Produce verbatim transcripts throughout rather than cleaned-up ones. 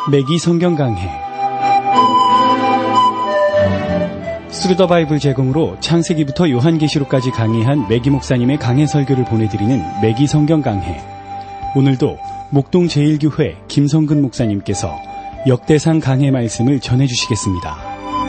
매기 성경 강해 스루더 바이블 제공으로 창세기부터 요한계시록까지 강해한 매기 목사님의 강해 설교를 보내드리는 매기 성경 강해. 오늘도 목동 제일교회 김성근 목사님께서 역대상 강해 말씀을 전해주시겠습니다.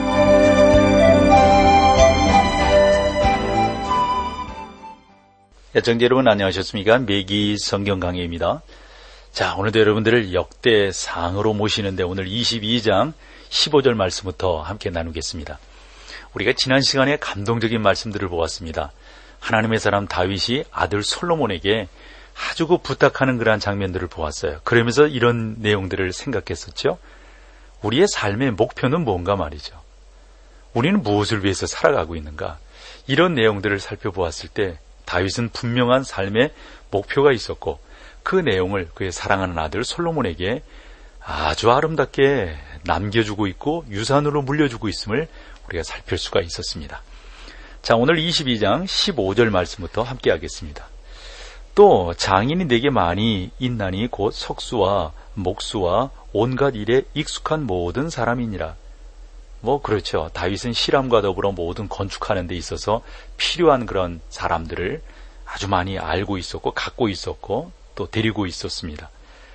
애청자 여러분 안녕하셨습니까? 매기 성경 강해입니다. 자, 오늘도 여러분들을 역대상으로 모시는데 오늘 이십이 장 십오 절 말씀부터 함께 나누겠습니다. 우리가 지난 시간에 감동적인 말씀들을 보았습니다. 하나님의 사람 다윗이 아들 솔로몬에게 아주 그 부탁하는 그러한 장면들을 보았어요. 그러면서 이런 내용들을 생각했었죠. 우리의 삶의 목표는 뭔가 말이죠. 우리는 무엇을 위해서 살아가고 있는가? 이런 내용들을 살펴보았을 때 다윗은 분명한 삶의 목표가 있었고 그 내용을 그의 사랑하는 아들 솔로몬에게 아주 아름답게 남겨주고 있고 유산으로 물려주고 있음을 우리가 살필 수가 있었습니다. 자, 오늘 이십이 장 십오 절 말씀부터 함께 하겠습니다. 또 장인이 내게 많이 있나니 곧 석수와 목수와 온갖 일에 익숙한 모든 사람이니라. 뭐 그렇죠. 다윗은 실함과 더불어 모든 건축하는 데 있어서 필요한 그런 사람들을 아주 많이 알고 있었고 갖고 있었고 또 데리고 있었습니다.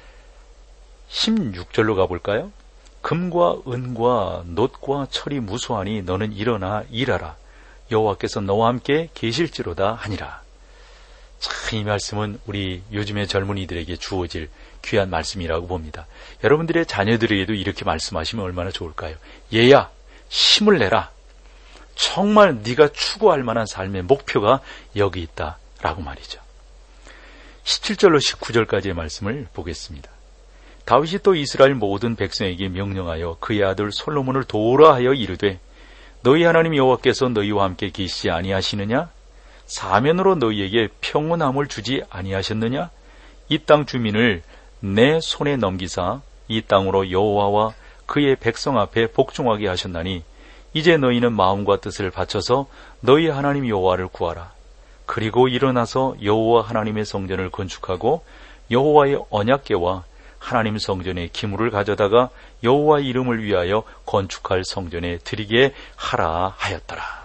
십육 절로 가볼까요? 금과 은과 놋과 철이 무수하니 너는 일어나 일하라. 여호와께서 너와 함께 계실지로다 하니라. 참, 이 말씀은 우리 요즘의 젊은이들에게 주어질 귀한 말씀이라고 봅니다. 여러분들의 자녀들에게도 이렇게 말씀하시면 얼마나 좋을까요? 얘야, 힘을 내라. 정말 네가 추구할 만한 삶의 목표가 여기 있다라고 말이죠. 십칠 절로 십구 절까지의 말씀을 보겠습니다. 다윗이 또 이스라엘 모든 백성에게 명령하여 그의 아들 솔로몬을 도우라 하여 이르되 너희 하나님 여호와께서 너희와 함께 계시지 아니하시느냐? 사면으로 너희에게 평온함을 주지 아니하셨느냐? 이 땅 주민을 내 손에 넘기사 이 땅으로 여호와와 그의 백성 앞에 복종하게 하셨나니 이제 너희는 마음과 뜻을 바쳐서 너희 하나님 여호와를 구하라. 그리고 일어나서 여호와 하나님의 성전을 건축하고 여호와의 언약궤와 하나님 성전의 기물을 가져다가 여호와 이름을 위하여 건축할 성전에 드리게 하라 하였더라.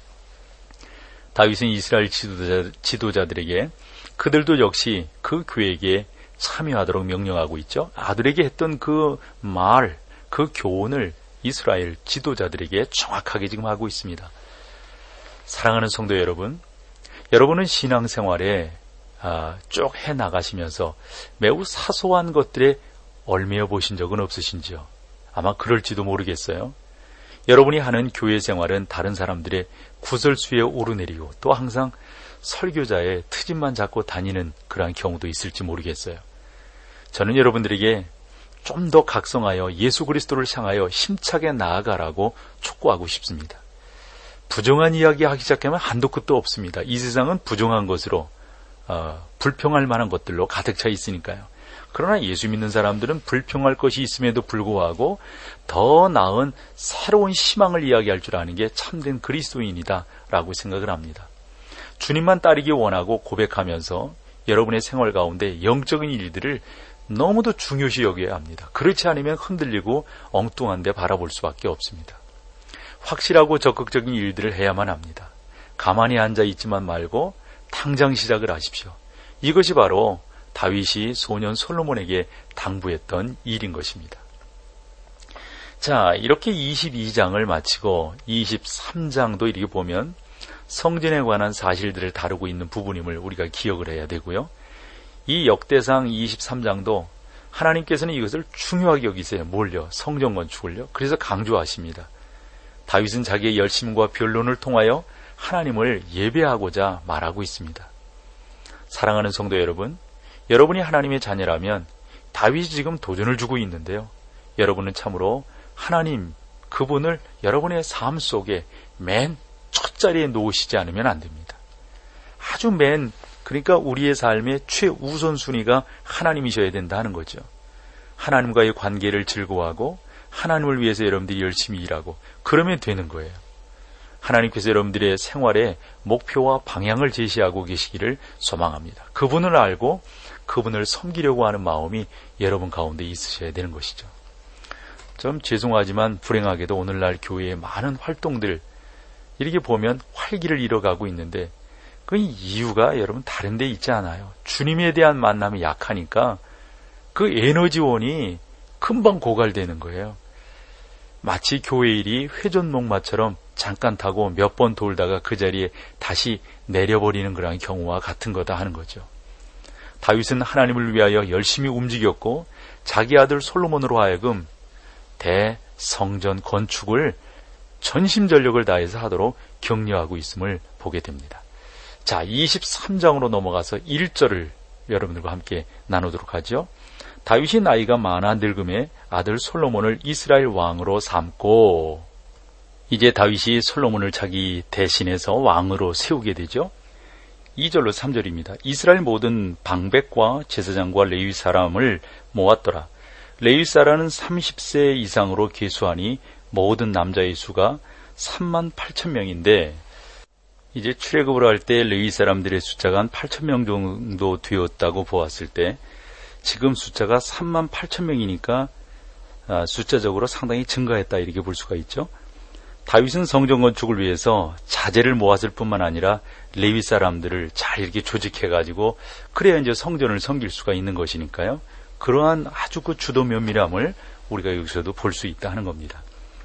다윗은 이스라엘 지도자, 지도자들에게 그들도 역시 그 계획에 참여하도록 명령하고 있죠. 아들에게 했던 그 말, 그 교훈을 이스라엘 지도자들에게 정확하게 지금 하고 있습니다. 사랑하는 성도 여러분, 여러분은 신앙생활에 아, 쭉 해나가시면서 매우 사소한 것들에 얽매여 보신 적은 없으신지요? 아마 그럴지도 모르겠어요. 여러분이 하는 교회 생활은 다른 사람들의 구설수에 오르내리고 또 항상 설교자의 트집만 잡고 다니는 그러한 경우도 있을지 모르겠어요. 저는 여러분들에게 좀 더 각성하여 예수 그리스도를 향하여 힘차게 나아가라고 촉구하고 싶습니다. 부정한 이야기 하기 시작하면 한도 끝도 없습니다. 이 세상은 부정한 것으로 어, 불평할 만한 것들로 가득 차 있으니까요. 그러나 예수 믿는 사람들은 불평할 것이 있음에도 불구하고 더 나은 새로운 희망을 이야기할 줄 아는 게 참된 그리스도인이다 라고 생각을 합니다. 주님만 따르기 원하고 고백하면서 여러분의 생활 가운데 영적인 일들을 너무도 중요시 여겨야 합니다. 그렇지 않으면 흔들리고 엉뚱한 데 바라볼 수밖에 없습니다. 확실하고 적극적인 일들을 해야만 합니다. 가만히 앉아 있지만 말고 당장 시작을 하십시오. 이것이 바로 다윗이 소년 솔로몬에게 당부했던 일인 것입니다. 자, 이렇게 이십이 장을 마치고 이십삼 장도 이렇게 보면 성전에 관한 사실들을 다루고 있는 부분임을 우리가 기억을 해야 되고요. 이 역대상 이십삼 장도 하나님께서는 이것을 중요하게 여기세요. 뭘요? 성전 건축을요. 그래서 강조하십니다. 다윗은 자기의 열심과 변론을 통하여 하나님을 예배하고자 말하고 있습니다. 사랑하는 성도 여러분, 여러분이 하나님의 자녀라면 다윗이 지금 도전을 주고 있는데요. 여러분은 참으로 하나님, 그분을 여러분의 삶 속에 맨 첫 자리에 놓으시지 않으면 안 됩니다. 아주 맨, 그러니까 우리의 삶의 최우선순위가 하나님이셔야 된다는 거죠. 하나님과의 관계를 즐거워하고 하나님을 위해서 여러분들이 열심히 일하고 그러면 되는 거예요. 하나님께서 여러분들의 생활에 목표와 방향을 제시하고 계시기를 소망합니다. 그분을 알고 그분을 섬기려고 하는 마음이 여러분 가운데 있으셔야 되는 것이죠. 좀 죄송하지만 불행하게도 오늘날 교회의 많은 활동들 이렇게 보면 활기를 잃어가고 있는데 그 이유가 여러분 다른 데 있지 않아요. 주님에 대한 만남이 약하니까 그 에너지원이 금방 고갈되는 거예요. 마치 교회 일이 회전목마처럼 잠깐 타고 몇 번 돌다가 그 자리에 다시 내려버리는 그런 경우와 같은 거다 하는 거죠. 다윗은 하나님을 위하여 열심히 움직였고 자기 아들 솔로몬으로 하여금 대성전 건축을 전심전력을 다해서 하도록 격려하고 있음을 보게 됩니다. 자, 이십삼 장으로 넘어가서 일 절을 여러분들과 함께 나누도록 하죠. 다윗이 나이가 많아 늙음에 아들 솔로몬을 이스라엘 왕으로 삼고, 이제 다윗이 솔로몬을 자기 대신해서 왕으로 세우게 되죠. 이 절로 삼 절입니다. 이스라엘 모든 방백과 제사장과 레위 사람을 모았더라. 레위 사람은 삼십 세 이상으로 계수하니 모든 남자의 수가 삼만 팔천 명인데, 이제 출애굽을 할 때 레위 사람들의 숫자가 한 팔천 명 정도 되었다고 보았을 때 지금 숫자가 삼만 팔천 명이니까 숫자적으로 상당히 증가했다 이렇게 볼 수가 있죠. 다윗은 성전 건축을 위해서 자재를 모았을 뿐만 아니라 레위 사람들을 잘 이렇게 조직해가지고 그래야 이제 성전을 섬길 수가 있는 것이니까요. 그러한 아주 그 주도 면밀함을 우리가 여기서도 볼 수 있다 하는 겁니다.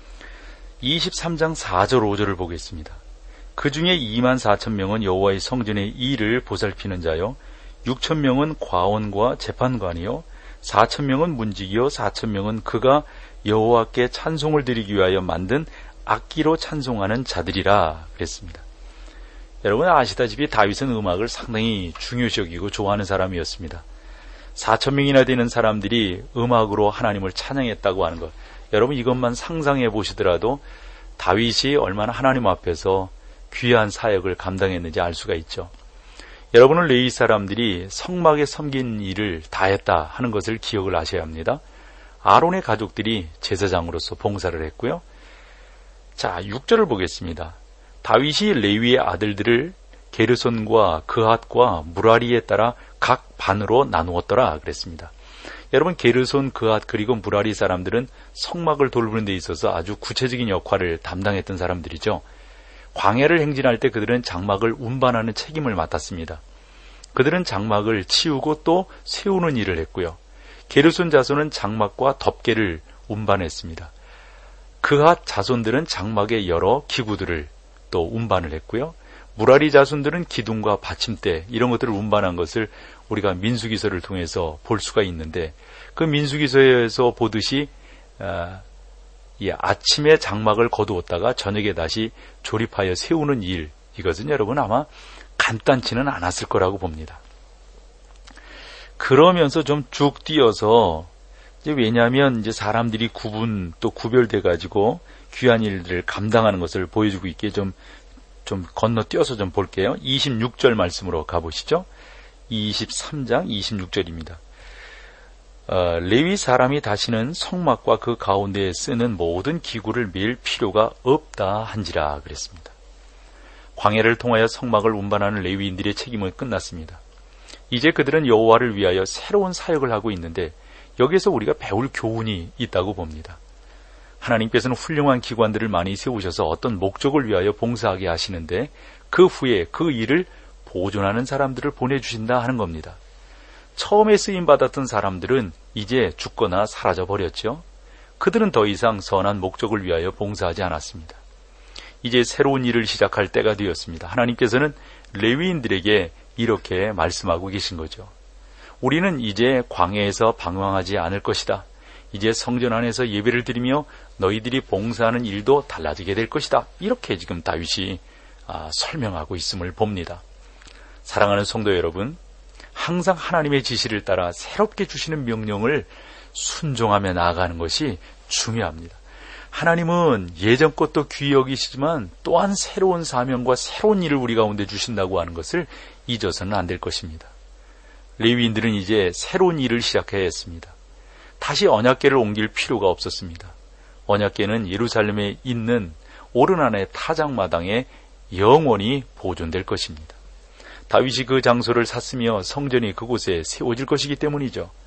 이십삼 장 사 절 오 절을 보겠습니다. 그 중에 이만 사천 명은 여호와의 성전의 일을 보살피는 자요, 육천 명은 과원과 재판관이요, 사천 명은 문지기요, 사천 명은 그가 여호와께 찬송을 드리기 위하여 만든 악기로 찬송하는 자들이라 그랬습니다. 여러분 아시다시피 다윗은 음악을 상당히 중요시 여기고 좋아하는 사람이었습니다. 사천 명이나 되는 사람들이 음악으로 하나님을 찬양했다고 하는 것, 여러분 이것만 상상해 보시더라도 다윗이 얼마나 하나님 앞에서 귀한 사역을 감당했는지 알 수가 있죠. 여러분은 레위 사람들이 성막에 섬긴 일을 다했다 하는 것을 기억을 하셔야 합니다. 아론의 가족들이 제사장으로서 봉사를 했고요. 자, 육 절을 보겠습니다. 다윗이 레위의 아들들을 게르손과 그핫과 무라리에 따라 각 반으로 나누었더라 그랬습니다. 여러분 게르손, 그핫 그리고 무라리 사람들은 성막을 돌보는 데 있어서 아주 구체적인 역할을 담당했던 사람들이죠. 광야를 행진할 때 그들은 장막을 운반하는 책임을 맡았습니다. 그들은 장막을 치우고 또 세우는 일을 했고요. 게르손 자손은 장막과 덮개를 운반했습니다. 그핫 자손들은 장막의 여러 기구들을 또 운반을 했고요. 무라리 자손들은 기둥과 받침대 이런 것들을 운반한 것을 우리가 민수기서를 통해서 볼 수가 있는데, 그 민수기서에서 보듯이 아, 이 아침에 장막을 거두었다가 저녁에 다시 조립하여 세우는 일, 이것은 여러분 아마 간단치는 않았을 거라고 봅니다. 그러면서 좀 쭉 뛰어서, 이제 왜냐하면 이제 사람들이 구분 또 구별돼 가지고 귀한 일들을 감당하는 것을 보여주고 있게 좀, 좀 건너뛰어서 좀 볼게요. 이십육 절 말씀으로 가보시죠. 이십삼 장 이십육 절입니다. 어, 레위 사람이 다시는 성막과 그 가운데에 쓰는 모든 기구를 밀 필요가 없다 한지라 그랬습니다. 광야를 통하여 성막을 운반하는 레위인들의 책임은 끝났습니다. 이제 그들은 여호와를 위하여 새로운 사역을 하고 있는데, 여기에서 우리가 배울 교훈이 있다고 봅니다. 하나님께서는 훌륭한 기관들을 많이 세우셔서 어떤 목적을 위하여 봉사하게 하시는데, 그 후에 그 일을 보존하는 사람들을 보내주신다 하는 겁니다. 처음에 쓰임받았던 사람들은 이제 죽거나 사라져버렸죠. 그들은 더 이상 선한 목적을 위하여 봉사하지 않았습니다. 이제 새로운 일을 시작할 때가 되었습니다. 하나님께서는 레위인들에게 이렇게 말씀하고 계신 거죠. 우리는 이제 광야에서 방황하지 않을 것이다. 이제 성전 안에서 예배를 드리며 너희들이 봉사하는 일도 달라지게 될 것이다. 이렇게 지금 다윗이 아, 설명하고 있음을 봅니다. 사랑하는 성도 여러분, 항상 하나님의 지시를 따라 새롭게 주시는 명령을 순종하며 나아가는 것이 중요합니다. 하나님은 예전 것도 귀히 여기시지만 또한 새로운 사명과 새로운 일을 우리 가운데 주신다고 하는 것을 잊어서는 안 될 것입니다. 레위인들은 이제 새로운 일을 시작해야 했습니다. 다시 언약궤를 옮길 필요가 없었습니다. 언약궤는 예루살렘에 있는 오르난의 타작마당에 영원히 보존될 것입니다. 다윗이 그 장소를 샀으며 성전이 그곳에 세워질 것이기 때문이죠.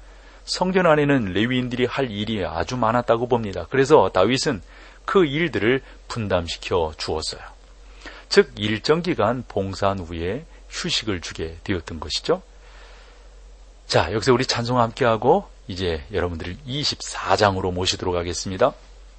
성전 안에는 레위인들이 할 일이 아주 많았다고 봅니다. 그래서 다윗은 그 일들을 분담시켜 주었어요. 즉 일정 기간 봉사한 후에 휴식을 주게 되었던 것이죠. 자, 여기서 우리 찬송 함께하고 이제 여러분들을 이십사 장으로 모시도록 하겠습니다.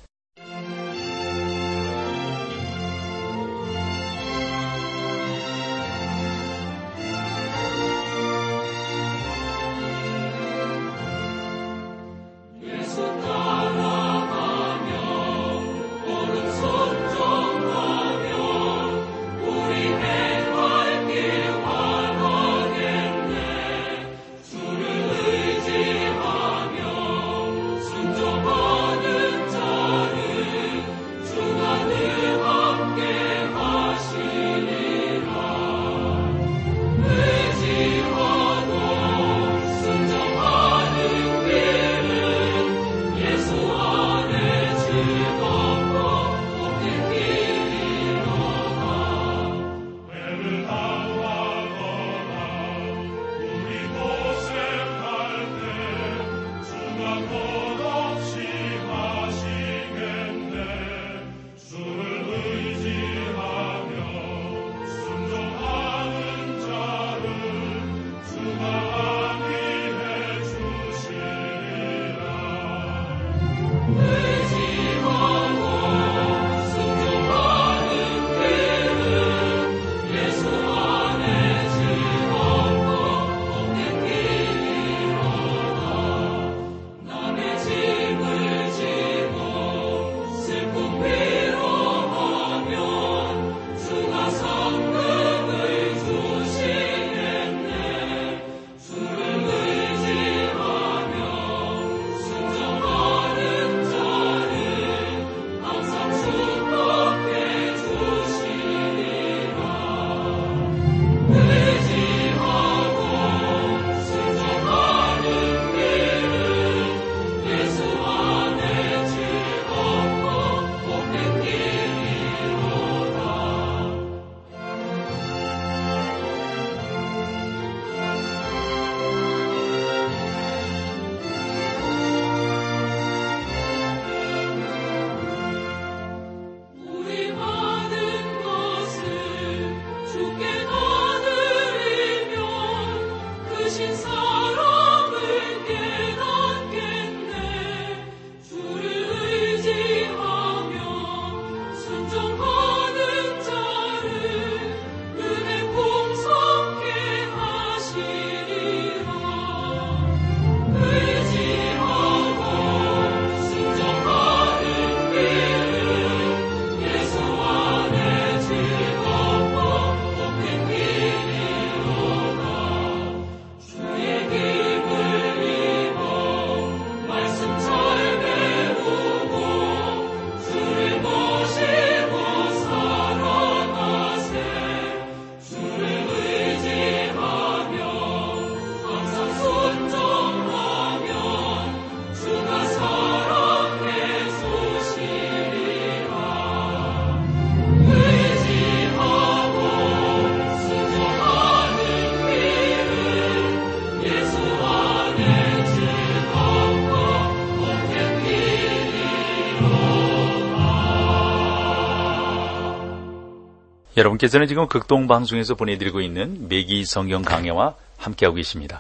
여러분께서는 지금 극동방송에서 보내드리고 있는 매기 성경 강해와 함께하고 계십니다.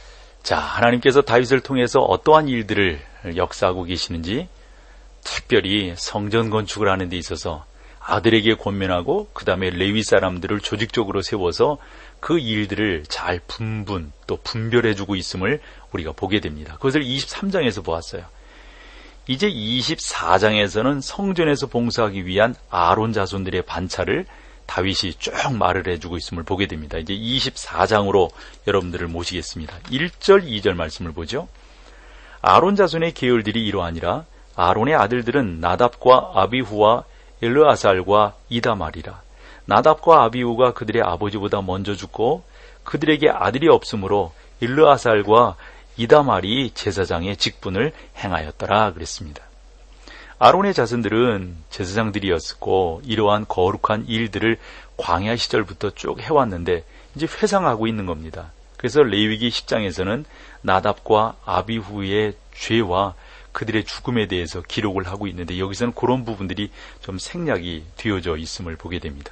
자, 하나님께서 다윗을 통해서 어떠한 일들을 역사하고 계시는지, 특별히 성전 건축을 하는 데 있어서 아들에게 권면하고 그 다음에 레위 사람들을 조직적으로 세워서 그 일들을 잘 분분 또 분별해주고 있음을 우리가 보게 됩니다. 그것을 이십삼 장에서 보았어요. 이제 이십사 장에서는 성전에서 봉사하기 위한 아론 자손들의 반차를 다윗이 쭉 말을 해주고 있음을 보게 됩니다. 이제 이십사 장으로 여러분들을 모시겠습니다. 일 절, 이 절 말씀을 보죠. 아론 자손의 계열들이 이러하니라. 아론의 아들들은 나답과 아비후와 엘르아살과 이다말이라. 나답과 아비후가 그들의 아버지보다 먼저 죽고 그들에게 아들이 없으므로 엘르아살과 이다말이 제사장의 직분을 행하였더라 그랬습니다. 아론의 자손들은 제사장들이었고 이러한 거룩한 일들을 광야 시절부터 쭉 해왔는데 이제 회상하고 있는 겁니다. 그래서 레위기 십 장에서는 나답과 아비후의 죄와 그들의 죽음에 대해서 기록을 하고 있는데 여기서는 그런 부분들이 좀 생략이 되어져 있음을 보게 됩니다.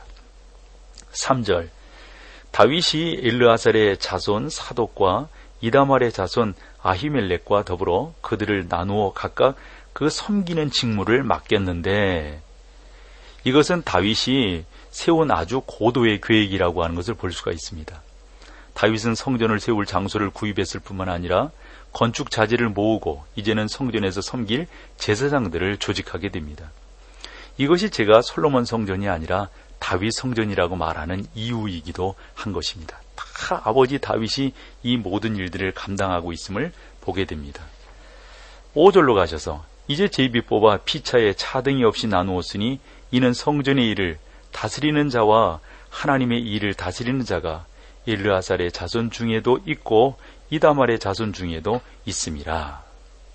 삼 절 다윗이 엘르아살의 자손 사독과 이다말의 자손 아히멜렉과 더불어 그들을 나누어 각각 그 섬기는 직무를 맡겼는데 이것은 다윗이 세운 아주 고도의 계획이라고 하는 것을 볼 수가 있습니다. 다윗은 성전을 세울 장소를 구입했을 뿐만 아니라 건축 자재를 모으고 이제는 성전에서 섬길 제사장들을 조직하게 됩니다. 이것이 제가 솔로몬 성전이 아니라 다윗 성전이라고 말하는 이유이기도 한 것입니다. 다 아버지 다윗이 이 모든 일들을 감당하고 있음을 보게 됩니다. 오 절로 가셔서 이제 제비 뽑아 피차에 차등이 없이 나누었으니 이는 성전의 일을 다스리는 자와 하나님의 일을 다스리는 자가 엘르아살의 자손 중에도 있고 이다말의 자손 중에도 있음이라.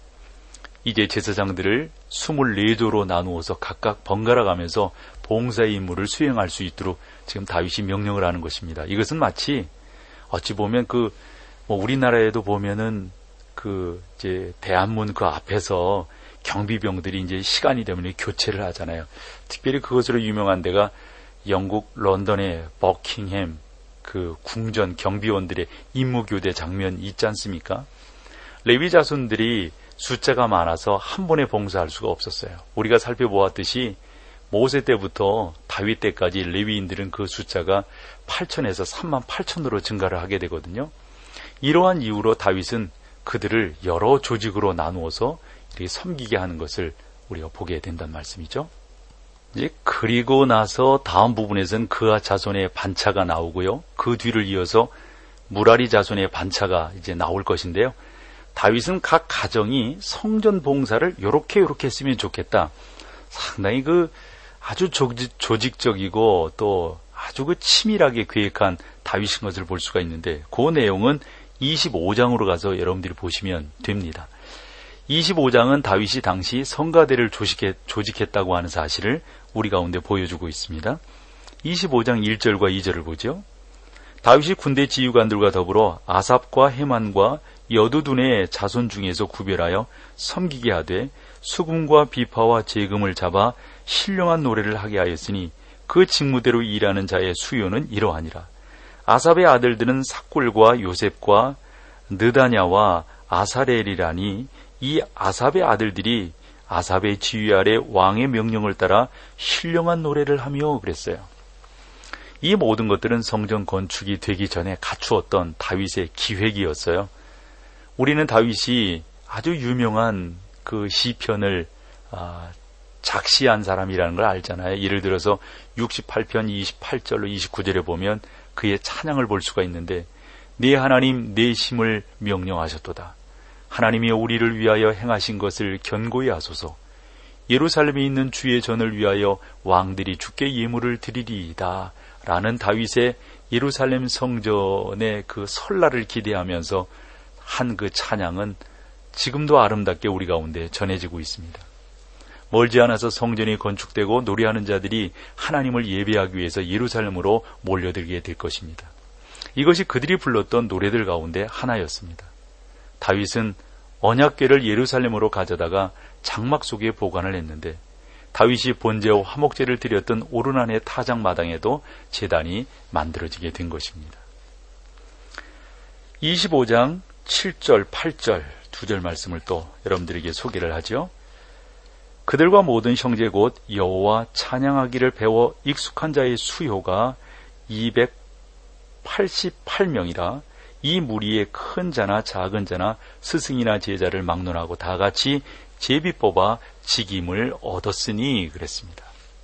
이제 제사장들을 스물네 조로 나누어서 각각 번갈아 가면서 봉사의 임무를 수행할 수 있도록 지금 다윗이 명령을 하는 것입니다. 이것은 마치 어찌 보면 그 뭐 우리나라에도 보면은 그 이제 대한문 그 앞에서 경비병들이 이제 시간이 되면 교체를 하잖아요. 특별히 그것으로 유명한 데가 영국 런던의 버킹햄 그 궁전 경비원들의 임무교대 장면 있지 않습니까? 레위 자손들이 숫자가 많아서 한 번에 봉사할 수가 없었어요. 우리가 살펴보았듯이 모세 때부터 다윗 때까지 레위인들은 그 숫자가 팔천에서 삼만 팔천으로 증가를 하게 되거든요. 이러한 이유로 다윗은 그들을 여러 조직으로 나누어서 이렇게 섬기게 하는 것을 우리가 보게 된다는 말씀이죠. 이제 그리고 나서 다음 부분에서는 그아 자손의 반차가 나오고요. 그 뒤를 이어서 무라리 자손의 반차가 이제 나올 것인데요. 다윗은 각 가정이 성전 봉사를 요렇게 요렇게 했으면 좋겠다. 상당히 그 아주 조직적이고 또 아주 그 치밀하게 계획한 다윗인 것을 볼 수가 있는데 그 내용은 이십오 장으로 가서 여러분들이 보시면 됩니다. 이십오 장은 다윗이 당시 성가대를 조직했다고 하는 사실을 우리 가운데 보여주고 있습니다. 이십오 장 일 절과 이 절을 보죠. 다윗이 군대 지휘관들과 더불어 아삽과 헤만과 여두둔의 자손 중에서 구별하여 섬기게 하되 수금과 비파와 재금을 잡아 신령한 노래를 하게 하였으니 그 직무대로 일하는 자의 수요는 이러하니라. 아삽의 아들들은 삭골과 요셉과 느다냐와 아사렐이라니 이 아삽의 아들들이 아삽의 지휘 아래 왕의 명령을 따라 신령한 노래를 하며 그랬어요. 이 모든 것들은 성전 건축이 되기 전에 갖추었던 다윗의 기획이었어요. 우리는 다윗이 아주 유명한 그 시편을 아, 작시한 사람이라는 걸 알잖아요. 예를 들어서 육십팔 편 이십팔 절로 이십구 절에 보면 그의 찬양을 볼 수가 있는데 네 하나님 내 힘을 명령하셨도다. 하나님이 우리를 위하여 행하신 것을 견고히 하소서. 예루살렘에 있는 주의 전을 위하여 왕들이 주께 예물을 드리리이다. 라는 다윗의 예루살렘 성전의 그 설날을 기대하면서 한 그 찬양은 지금도 아름답게 우리 가운데 전해지고 있습니다. 멀지 않아서 성전이 건축되고 노래하는 자들이 하나님을 예배하기 위해서 예루살렘으로 몰려들게 될 것입니다. 이것이 그들이 불렀던 노래들 가운데 하나였습니다. 다윗은 언약궤를 예루살렘으로 가져다가 장막 속에 보관을 했는데 다윗이 번제와 화목제를 드렸던 오르난의 타작마당에도 제단이 만들어지게 된 것입니다. 이십오 장 칠 절, 팔 절 두 절 말씀을 또 여러분들에게 소개를 하죠. 그들과 모든 형제 곧 여호와 찬양하기를 배워 익숙한 자의 수요가 이백팔십팔 명이라 이 무리에 큰 자나 작은 자나 스승이나 제자를 막론하고 다 같이 제비 뽑아 직임을 얻었으니 그랬습니다.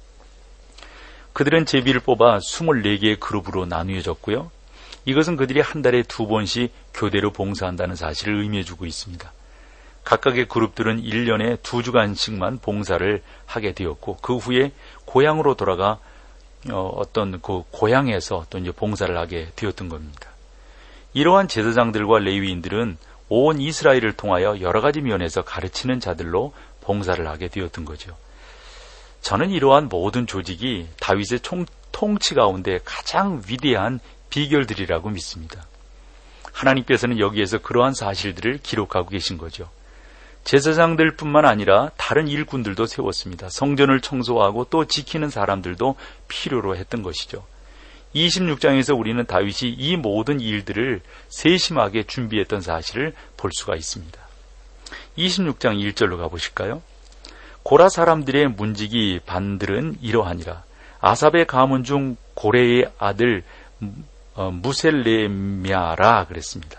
그들은 제비를 뽑아 스물네 개의 그룹으로 나누어졌고요. 이것은 그들이 한 달에 두 번씩 교대로 봉사한다는 사실을 의미해주고 있습니다. 각각의 그룹들은 일 년에 두 주간씩만 봉사를 하게 되었고 그 후에 고향으로 돌아가 어, 어떤 그 고향에서 또 이제 봉사를 하게 되었던 겁니다. 이러한 제사장들과 레위인들은 온 이스라엘을 통하여 여러 가지 면에서 가르치는 자들로 봉사를 하게 되었던 거죠. 저는 이러한 모든 조직이 다윗의 총, 통치 가운데 가장 위대한 비결들이라고 믿습니다. 하나님께서는 여기에서 그러한 사실들을 기록하고 계신 거죠. 제사장들뿐만 아니라 다른 일꾼들도 세웠습니다. 성전을 청소하고 또 지키는 사람들도 필요로 했던 것이죠. 이십육 장에서 우리는 다윗이 이 모든 일들을 세심하게 준비했던 사실을 볼 수가 있습니다. 이십육 장 일 절로 가보실까요? 고라 사람들의 문지기 반들은 이러하니라. 아삽의 가문 중 고레의 아들 무셀레미아라 그랬습니다.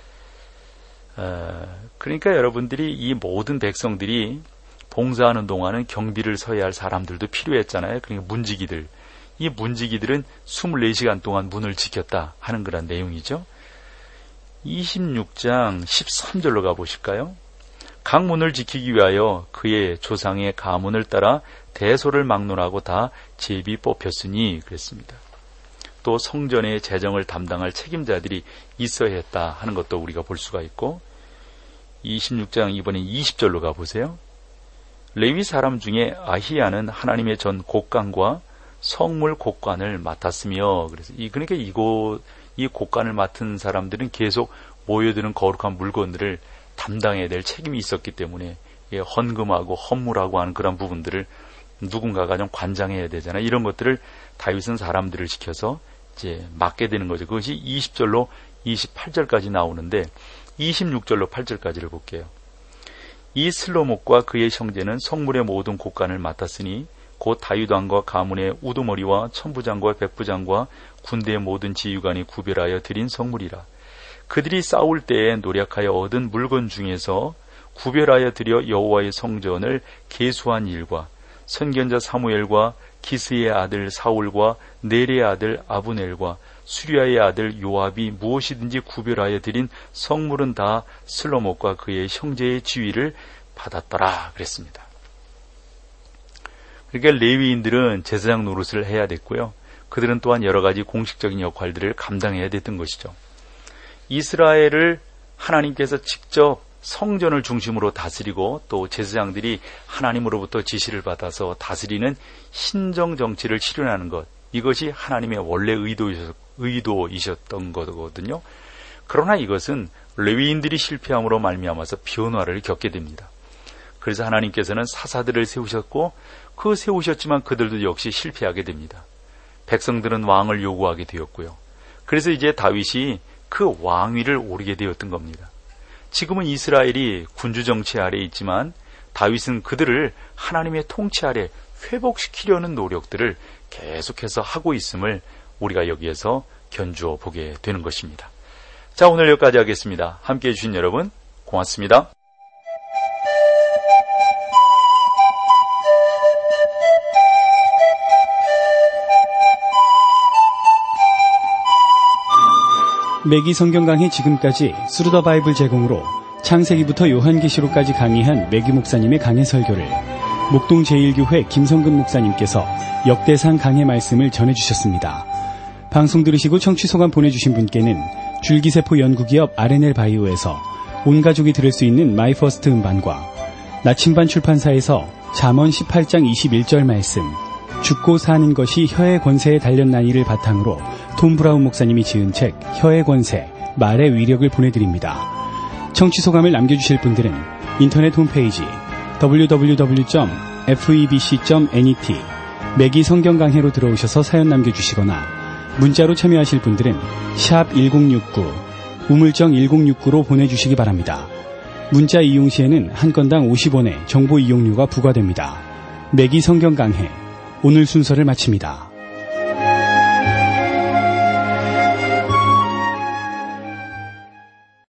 어, 그러니까 여러분들이 이 모든 백성들이 봉사하는 동안은 경비를 서야 할 사람들도 필요했잖아요. 그러니까 문지기들. 이 문지기들은 이십사 시간 동안 문을 지켰다 하는 그런 내용이죠. 이십육 장 십삼 절로 가보실까요? 각 문을 지키기 위하여 그의 조상의 가문을 따라 대소를 막론하고 다 제비 뽑혔으니 그랬습니다. 또 성전의 재정을 담당할 책임자들이 있어야 했다 하는 것도 우리가 볼 수가 있고, 이십육 장 이번에 이십 절로 가보세요. 레위 사람 중에 아히야는 하나님의 전 곡관과 성물 곡관을 맡았으며, 그래서 이 그러니까 이곳 이 곡관을 맡은 사람들은 계속 모여드는 거룩한 물건들을 담당해야 될 책임이 있었기 때문에 헌금하고 헌물하고 하는 그런 부분들을 누군가가 좀 관장해야 되잖아요. 이런 것들을 다윗은 사람들을 시켜서 이제 맡게 되는 거죠. 그것이 이십 절로 이십팔 절까지 나오는데 이십육 절로 팔 절까지를 볼게요. 이 슬로목과 그의 형제는 성물의 모든 곡관을 맡았으니 곧 다윗 왕과 가문의 우두머리와 천부장과 백부장과 군대의 모든 지휘관이 구별하여 드린 성물이라. 그들이 싸울 때에 노력하여 얻은 물건 중에서 구별하여 드려 여호와의 성전을 계수한 일과 선견자 사무엘과 기스의 아들 사울과 넬의 아들 아브넬과 수리아의 아들 요압이 무엇이든지 구별하여 드린 성물은 다 슬로목과 그의 형제의 지위를 받았더라 그랬습니다. 그러니까 레위인들은 제사장 노릇을 해야 됐고요. 그들은 또한 여러 가지 공식적인 역할들을 감당해야 됐던 것이죠. 이스라엘을 하나님께서 직접 성전을 중심으로 다스리고 또 제사장들이 하나님으로부터 지시를 받아서 다스리는 신정 정치를 실현하는 것, 이것이 하나님의 원래 의도이셨, 의도이셨던 거거든요. 그러나 이것은 레위인들이 실패함으로 말미암아서 변화를 겪게 됩니다. 그래서 하나님께서는 사사들을 세우셨고 그 세우셨지만 그들도 역시 실패하게 됩니다. 백성들은 왕을 요구하게 되었고요. 그래서 이제 다윗이 그 왕위를 오르게 되었던 겁니다. 지금은 이스라엘이 군주 정치 아래 있지만 다윗은 그들을 하나님의 통치 아래 회복시키려는 노력들을 계속해서 하고 있음을 우리가 여기에서 견주어 보게 되는 것입니다. 자, 오늘 여기까지 하겠습니다. 함께해 주신 여러분 고맙습니다. 매기 성경 강의 지금까지 스루 더 바이블 제공으로 창세기부터 요한계시록까지 강의한 매기 목사님의 강해 설교를 목동 제일교회 김성근 목사님께서 역대상 강해 말씀을 전해주셨습니다. 방송 들으시고 청취 소감 보내주신 분께는 줄기세포 연구기업 알엔엘 바이오에서 온 가족이 들을 수 있는 마이퍼스트 음반과 나침반 출판사에서 잠언 십팔 장 이십일 절 말씀, 죽고 사는 것이 혀의 권세에 달렸나니를 바탕으로 톰 브라운 목사님이 지은 책 혀의 권세, 말의 위력을 보내드립니다. 청취 소감을 남겨주실 분들은 인터넷 홈페이지 더블유 더블유 더블유 점 에프이비씨 점 net 매기 성경 강해로 들어오셔서 사연 남겨주시거나 문자로 참여하실 분들은 샵 일공육구 우물정 일공육구로 보내주시기 바랍니다. 문자 이용 시에는 한 건당 오십 원의 정보 이용료가 부과됩니다. 매기 성경 강해 오늘 순서를 마칩니다.